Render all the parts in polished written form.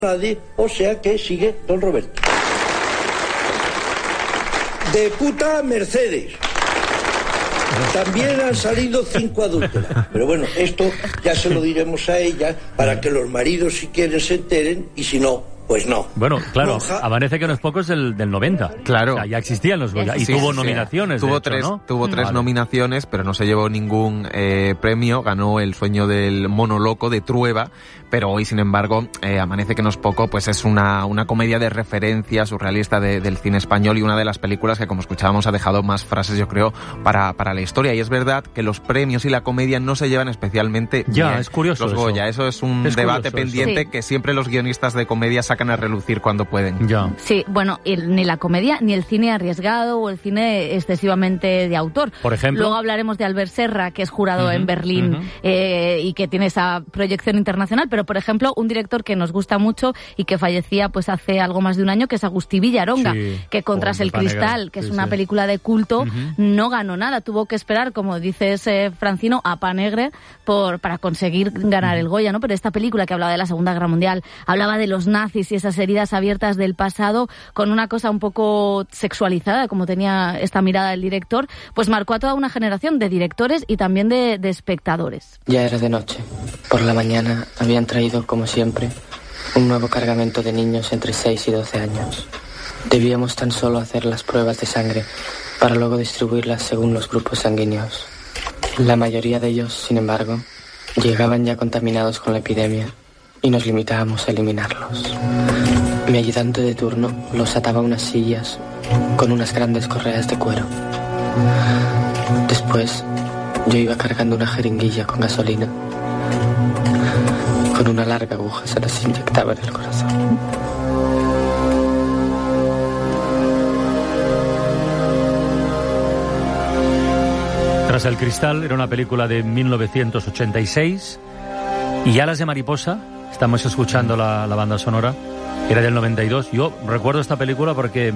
nadie, o sea que sigue don Roberto. De puta Mercedes. También han salido 5 adúlteras. Pero bueno, esto ya se lo diremos a ella para que los maridos, si quieren, se enteren, y si no, pues no. Bueno, claro, Amanece que no es poco es del 90. Claro. O sea, ya existían los Goya. Y tuvo nominaciones, Tuvo de hecho, tres, ¿no? Tuvo 3 nominaciones, pero no se llevó ningún premio. Ganó El sueño del mono loco, de Trueba. Pero hoy, sin embargo, Amanece que no es poco, pues es una comedia de referencia surrealista del cine español, y una de las películas que, como escuchábamos, ha dejado más frases, yo creo, para la historia. Y es verdad que los premios y la comedia no se llevan especialmente bien. Es curioso los Goya. Eso es un debate pendiente que siempre los guionistas de comedia sacan a relucir cuando pueden. Sí, bueno, ni la comedia ni el cine arriesgado o el cine excesivamente de autor. Por ejemplo. Luego hablaremos de Albert Serra, que es jurado en Berlín y que tiene esa proyección internacional. Pero, por ejemplo, un director que nos gusta mucho y que fallecía pues hace algo más de un año, que es Agustí Villaronga, que con Tras el cristal, que es una película de culto, no ganó nada. Tuvo que esperar, como dices, Francino, a Panegre para conseguir ganar el Goya, ¿no? Pero esta película, que hablaba de la Segunda Guerra Mundial, hablaba de los nazis y esas heridas abiertas del pasado, con una cosa un poco sexualizada, como tenía esta mirada del director, pues marcó a toda una generación de directores y también de espectadores. Ya era de noche. Por la mañana habían traído, como siempre, un nuevo cargamento de niños entre 6 y 12 años. Debíamos tan solo hacer las pruebas de sangre para luego distribuirlas según los grupos sanguíneos. La mayoría de ellos, sin embargo, llegaban ya contaminados con la epidemia y nos limitábamos a eliminarlos. Mi ayudante de turno los ataba a unas sillas con unas grandes correas de cuero. Después, yo iba cargando una jeringuilla con gasolina. Con una larga aguja se las inyectaba en el corazón. Tras el cristal era una película de 1986, y Alas de mariposa, estamos escuchando la banda sonora, era del 92. Yo recuerdo esta película porque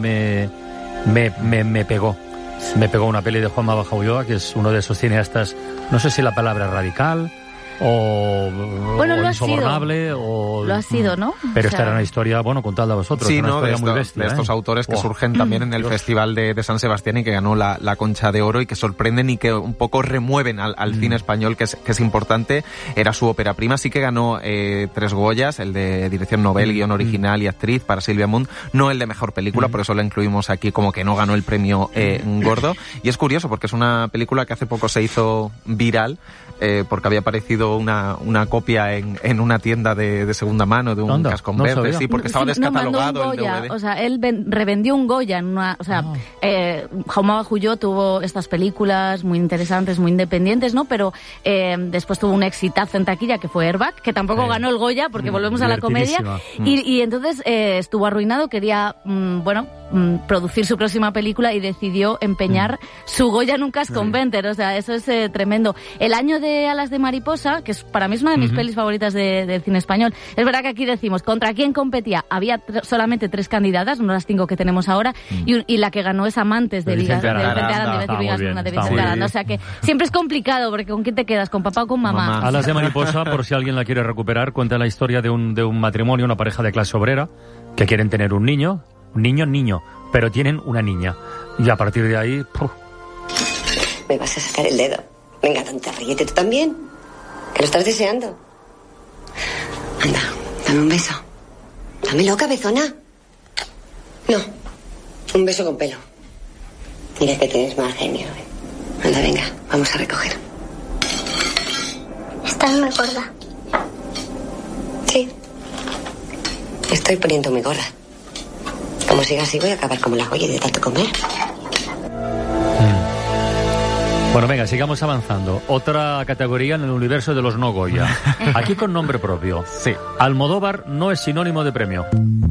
me pegó. Me pegó una peli de Juanma Baja Ulloa, que es uno de esos cineastas, no sé si la palabra radical o insobornable, lo ha sido, ¿no? Pero esta era una historia, contadla a vosotros. Sí, una historia muy bestia, de estos autores que surgen también en el Festival de San Sebastián, y que ganó la Concha de Oro, y que sorprenden y que un poco remueven al cine español, que es importante. Era su ópera prima. Sí que ganó 3 Goyas, el de dirección novel, guión original y actriz, para Silvia Munt, no el de mejor película, por eso la incluimos aquí como que no ganó el premio gordo. Y es curioso porque es una película que hace poco se hizo viral, porque había aparecido una copia en una tienda de segunda mano de un cascón verde, sí, porque estaba descatalogado el DVD. O sea, él revendió un Goya en una, Jaume Bajullo tuvo estas películas muy interesantes, muy independientes, ¿no? Pero después tuvo un exitazo en taquilla, que fue Airbag, que tampoco ganó el Goya, porque volvemos a la comedia, y entonces estuvo arruinado, quería producir su próxima película, y decidió empeñar su Goya en un cascón venter. O sea, eso es tremendo. El año de Alas de mariposa, que para mí es una de mis pelis favoritas del cine español. Es verdad que aquí decimos, ¿contra quién competía? Había solamente 3 candidatas, no las 5 que tenemos ahora, y la que ganó es Amantes de Vicente Aranda. O sea que siempre es complicado, porque ¿con quién te quedas? ¿Con papá o con mamá? Alas de mariposa, por si alguien la quiere recuperar, cuenta la historia de un matrimonio, una pareja de clase obrera, que quieren tener un niño, pero tienen una niña. Y a partir de ahí... Me vas a sacar el dedo. Venga, tonta, ríete tú también, que lo estás deseando. Anda, dame un beso. Dámelo, cabezona. No, un beso con pelo. Mira que tienes mal genio. Anda, venga, vamos a recoger. Estás muy gorda. Sí. Estoy poniéndome gorda. Como siga así voy a acabar como la Goya de tanto comer. Bueno, venga, sigamos avanzando. Otra categoría en el universo de los no Goya. Aquí con nombre propio. Sí. Almodóvar no es sinónimo de premio.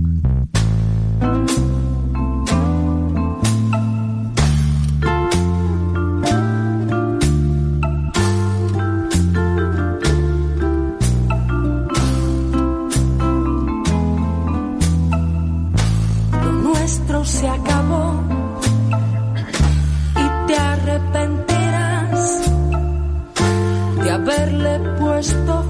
Lo nuestro se acabó y te arrepentirás de haberle puesto